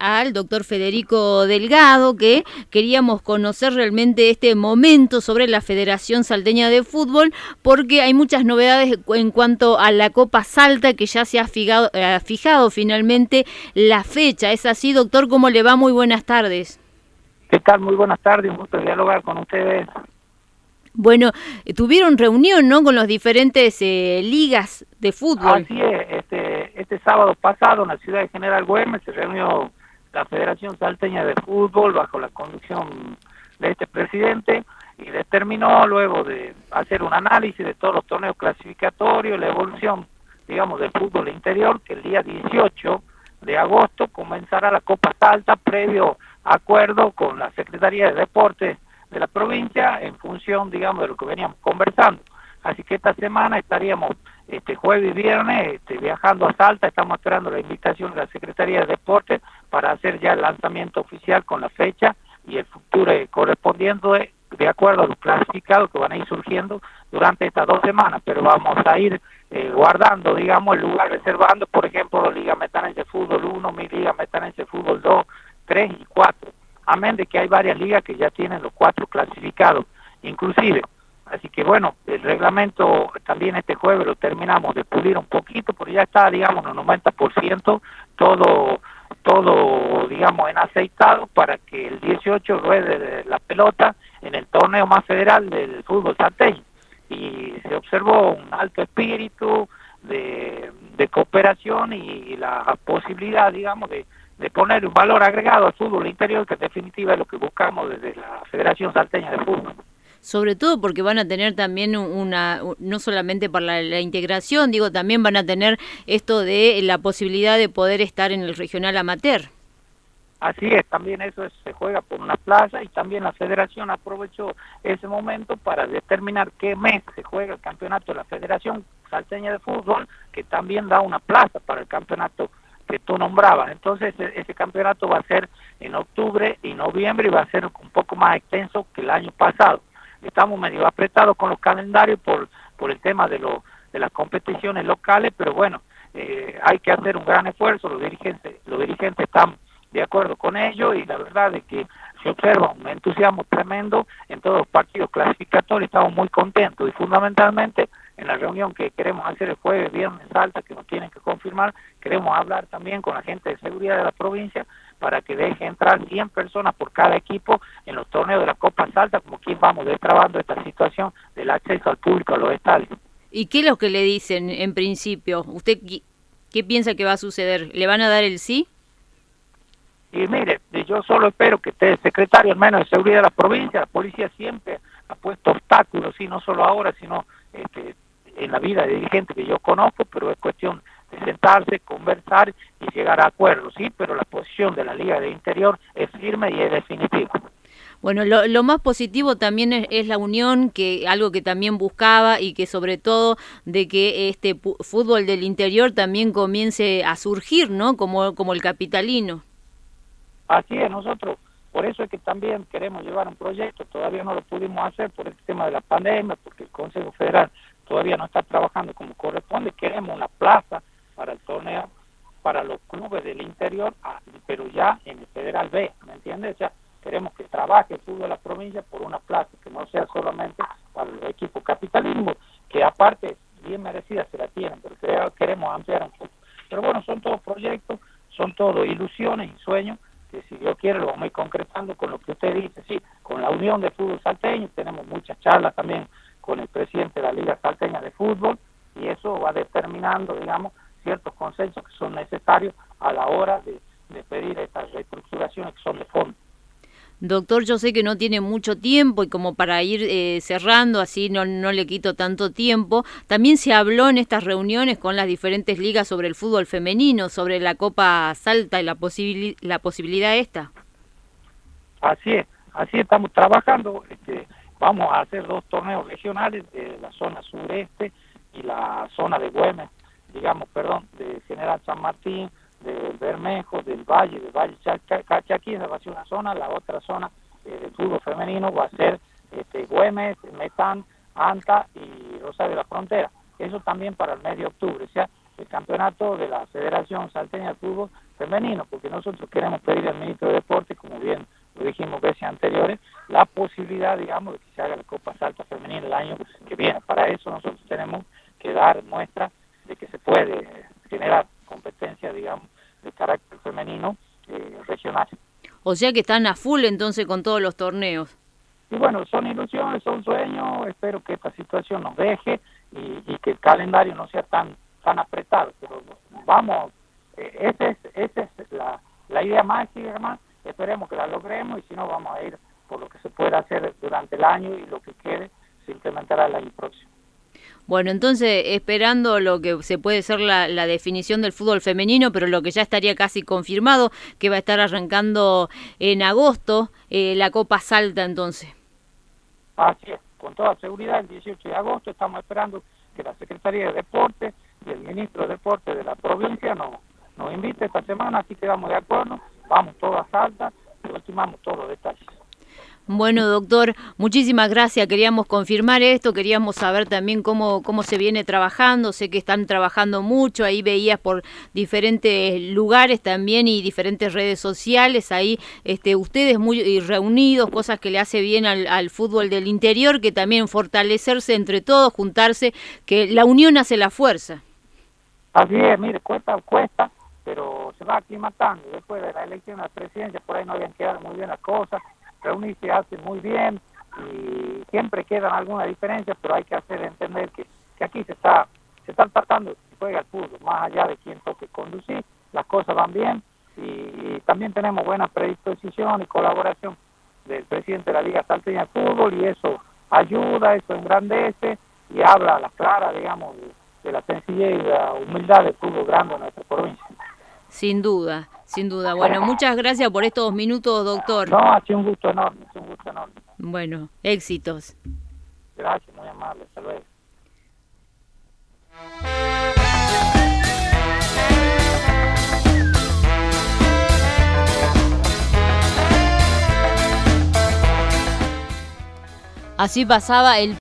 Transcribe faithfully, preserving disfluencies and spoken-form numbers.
al doctor Federico Delgado, que queríamos conocer realmente este momento sobre la Federación Salteña de Fútbol, porque hay muchas novedades en cuanto a la Copa Salta, que ya se ha fijado, eh, fijado finalmente la fecha. ¿Es así, doctor? ¿Cómo le va? Muy buenas tardes. ¿Qué tal? Muy buenas tardes, un gusto dialogar con ustedes. Bueno, tuvieron reunión, ¿no?, con las diferentes eh, ligas de fútbol. Así es, este, este sábado pasado en la ciudad de General Güemes se reunió la Federación Salteña de Fútbol bajo la conducción de este presidente y determinó, luego de hacer un análisis de todos los torneos clasificatorios, la evolución, digamos, del fútbol interior, que el día dieciocho de agosto comenzará la Copa Salta previo acuerdo con la Secretaría de Deportes de la provincia en función, digamos, de lo que veníamos conversando. Así que esta semana estaríamos este jueves y viernes este, viajando a Salta. Estamos esperando la invitación de la Secretaría de Deportes para hacer ya el lanzamiento oficial con la fecha y el futuro correspondiendo de, de acuerdo a los clasificados que van a ir surgiendo durante estas dos semanas, pero vamos a ir eh, guardando, digamos, el lugar, reservando, por ejemplo, la Liga Metanense de Fútbol uno, mi Liga Metanense de Fútbol dos, tres y cuatro. Amén de que hay varias ligas que ya tienen los cuatro clasificados, inclusive. Así que bueno, el reglamento también este jueves lo terminamos de pulir un poquito, porque ya está, digamos, un noventa por ciento todo, todo, digamos, en aceitado para que el dieciocho ruede la pelota en el torneo más federal del fútbol salteño. Y se observó un alto espíritu de, de cooperación y la posibilidad, digamos, de de poner un valor agregado al fútbol interior, que en definitiva es lo que buscamos desde la Federación Salteña de Fútbol. Sobre todo porque van a tener también una, no solamente para la, la integración, digo, también van a tener esto de la posibilidad de poder estar en el regional amateur. Así es, también eso es, se juega por una plaza y también la Federación aprovechó ese momento para determinar qué mes se juega el campeonato de la Federación Salteña de Fútbol, que también da una plaza para el campeonato que tú nombrabas. Entonces ese, ese campeonato va a ser en octubre y noviembre y va a ser un poco más extenso que el año pasado. Estamos medio apretados con los calendarios por por el tema de los de las competiciones locales, pero bueno, eh, hay que hacer un gran esfuerzo. Los dirigentes los dirigentes están de acuerdo con ello y la verdad es que se observa un entusiasmo tremendo en todos los partidos clasificatorios. Estamos muy contentos y fundamentalmente en la reunión que queremos hacer el jueves, viernes, Salta, que nos tienen que confirmar, queremos hablar también con la gente de seguridad de la provincia para que deje entrar cien personas por cada equipo en los torneos de la Copa Salta, como quien vamos destrabando esta situación del acceso al público a los estadios. ¿Y qué es lo que le dicen en principio? ¿Usted qué piensa que va a suceder? ¿Le van a dar el sí? Y mire, yo solo espero que esté el secretario al menos de seguridad de la provincia. La policía siempre ha puesto obstáculos, y no solo ahora, sino este, en la vida de dirigente que yo conozco, pero es cuestión de sentarse, conversar y llegar a acuerdos, sí, pero la posición de la Liga de Interior es firme y es definitiva. Bueno, lo, lo más positivo también es, es la unión, que algo que también buscaba y que sobre todo de que este fútbol del interior también comience a surgir, ¿no? Como, como el capitalino. Así es, nosotros, por eso es que también queremos llevar un proyecto, todavía no lo pudimos hacer por el tema de la pandemia, porque el Consejo Federal todavía no está trabajando como corresponde. Queremos una plaza para el torneo, para los clubes del interior, pero ya en el Federal B, ¿me entiendes? O sea, queremos que trabaje el fútbol de la provincia por una plaza, que no sea solamente para los equipos capitalismos, que aparte bien merecida se la tienen, pero queremos ampliar un poco. Pero bueno, son todos proyectos, son todos ilusiones y sueños, que si Dios quiere lo vamos a ir concretando con lo que usted dice, sí, con la Unión de Fútbol Salteño. Tenemos muchas charlas también con el presidente de la Liga Salteña de Fútbol, y eso va determinando, digamos, ciertos consensos que son necesarios a la hora de, de pedir estas reestructuraciones que son de fondo. Doctor, yo sé que no tiene mucho tiempo y como para ir eh, cerrando, así no, no le quito tanto tiempo, también se habló en estas reuniones con las diferentes ligas sobre el fútbol femenino, sobre la Copa Salta y la, posibil la posibilidad esta. Así es, así estamos trabajando. Este, vamos a hacer dos torneos regionales de la zona sureste y la zona de Güemes, digamos, perdón, de General San Martín, del Bermejo, del Valle, del Valle Cachaquí. Esa va a ser una zona. La otra zona eh, de fútbol femenino va a ser este, Güemes, Metán, Anta y Rosario de la Frontera. Eso también para el mes de octubre. O sea, el campeonato de la Federación Salteña de Fútbol femenino, porque nosotros queremos pedir al ministro de Deporte, como bien lo dijimos veces anteriores, la posibilidad, digamos, de que se haga la Copa Salta Femenina el año que viene. Para eso nosotros tenemos que dar muestra de que se puede generar competencia, digamos, de carácter femenino eh, regional. O sea que están a full entonces con todos los torneos. Y bueno, son ilusiones, son sueños, espero que esta situación nos deje y, y que el calendario no sea tan tan apretado, pero vamos, eh, esa es, esa es la, la idea máxima, hermano. Esperemos que la logremos y si no vamos a ir por lo que se pueda hacer durante el año y lo que quede se implementará el año próximo. Bueno, entonces esperando lo que se puede ser la, la definición del fútbol femenino, pero lo que ya estaría casi confirmado, que va a estar arrancando en agosto eh, la Copa Salta entonces. Así es, con toda seguridad el dieciocho de agosto estamos esperando que la Secretaría de Deporte y el ministro de Deporte de la provincia nos, nos invite esta semana, así quedamos de acuerdo, vamos todos a Salta y ultimamos todos los detalles. Bueno, doctor, muchísimas gracias. Queríamos confirmar esto, queríamos saber también cómo, cómo se viene trabajando. Sé que están trabajando mucho, ahí veías por diferentes lugares también y diferentes redes sociales, ahí este, ustedes muy reunidos, cosas que le hace bien al, al fútbol del interior, que también fortalecerse entre todos, juntarse, que la unión hace la fuerza. Así es, mire, cuesta, cuesta, pero se va aclimatando. Después de la elección a la presidencia, por ahí no habían quedado muy bien las cosas. Reunirse hace muy bien y siempre quedan algunas diferencias, pero hay que hacer entender que, que aquí se está se está tratando, se juega el fútbol, más allá de quien toque conducir, las cosas van bien y, y también tenemos buena predisposición y colaboración del presidente de la Liga Salteña de Fútbol y eso ayuda, eso engrandece y habla a la clara, digamos, de, de la sencillez y la humildad del fútbol grande de nuestra provincia. Sin duda, sin duda. Bueno, muchas gracias por estos minutos, doctor. No, ha sido un gusto enorme, ha sido un gusto enorme. Bueno, éxitos. Gracias, muy amable, hasta luego. Así pasaba el